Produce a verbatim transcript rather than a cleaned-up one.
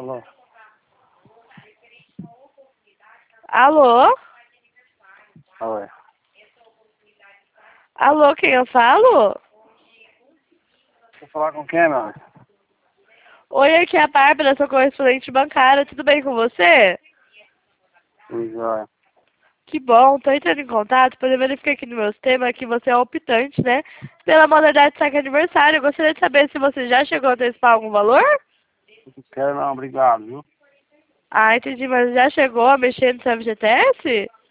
Alô? Alô? Oi. Alô, quem eu falo? Quer falar com quem, meu? Oi, aqui é a Bárbara, sou correspondente bancária, tudo bem com você? Tudo jóia. Que bom, tô entrando em contato para verificar aqui no meu sistema que você é optante, né? Pela modalidade de saque aniversário. Eu gostaria de saber se você já chegou a antecipar algum valor? Não quero não, obrigado, viu? Ah, entendi, mas já chegou a mexer no seu F G T S?